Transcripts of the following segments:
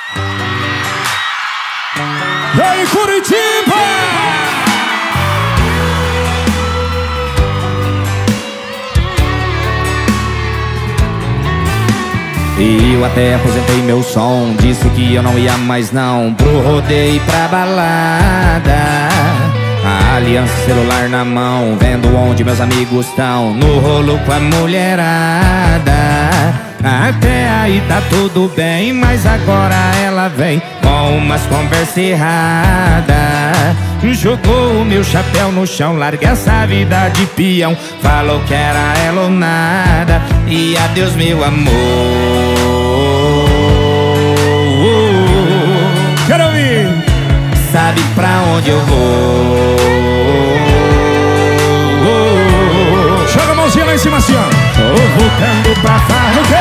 E aí, Curitiba! E eu até aposentei meu som, disse que eu não ia mais não pro rodeio e pra balada. A aliança celular na mão, vendo onde meus amigos estão, no rolo com a mulherada. Até aí tá tudo bem, mas agora ela vem com umas conversa errada. Jogou o meu chapéu no chão, larga essa vida de peão, falou que era ela ou nada. E adeus meu amor. Quero ouvir! Sabe pra onde eu vou? Joga a mãozinha lá em cima assim, ó. Tô voltando pra farra. O quê?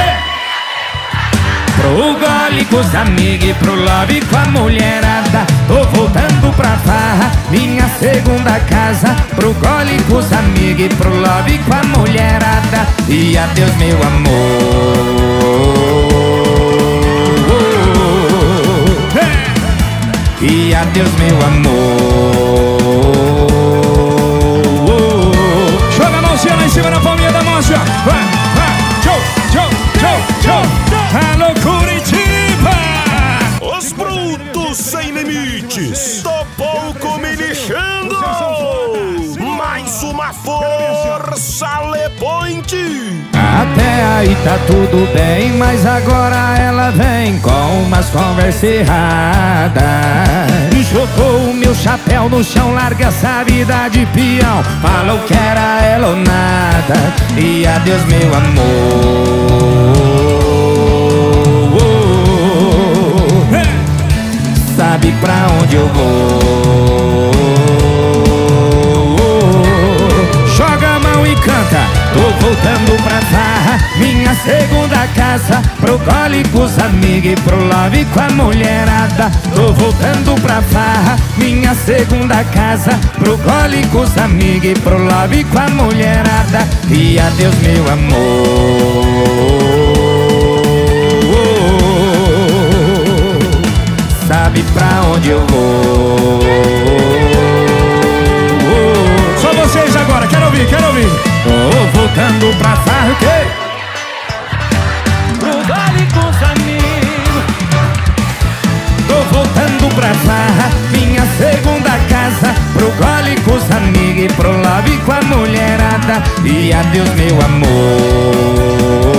Pro gole com os amigos e pro lobby com a mulherada. Tô voltando pra farra, minha segunda casa. Pro gole com os amigos e pro lobby com a mulherada. E adeus meu amor. E adeus meu amor. Joga a mãozinha lá em cima na palminha da mão assim, ó. Vai, vai, tchau, tchau, tchau, tchau. Alô, Curitiba! Os brutos sem limites, do pouco me lixando. Mais uma força lepointe. Até aí tá tudo bem, mas agora ela vem com umas conversas erradas. Jogou o meu chapéu no chão, larga essa vida de peão, falou que era ela ou nada. E adeus meu amor. Sabe pra onde eu vou? Joga a mão e canta. Tô voltando pra farra, minha segunda casa. Pro gole com os amigos e pro love com a mulherada. Tô voltando pra farra, minha segunda casa. Pro gole com os amigos e pro love com a mulherada. E adeus meu amor. Sabe pra onde eu vou? Só vocês agora, quero ouvir, quero ouvir. Tô voltando pra farra, o quê? Pro gole com os amigos. Tô voltando pra farra, minha segunda casa. Pro gole com os amigos e pro love com a mulherada. E adeus meu amor.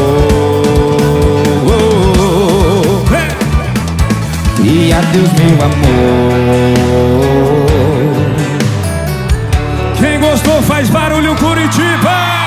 E adeus meu amor. Quem gostou faz barulho, Curitiba!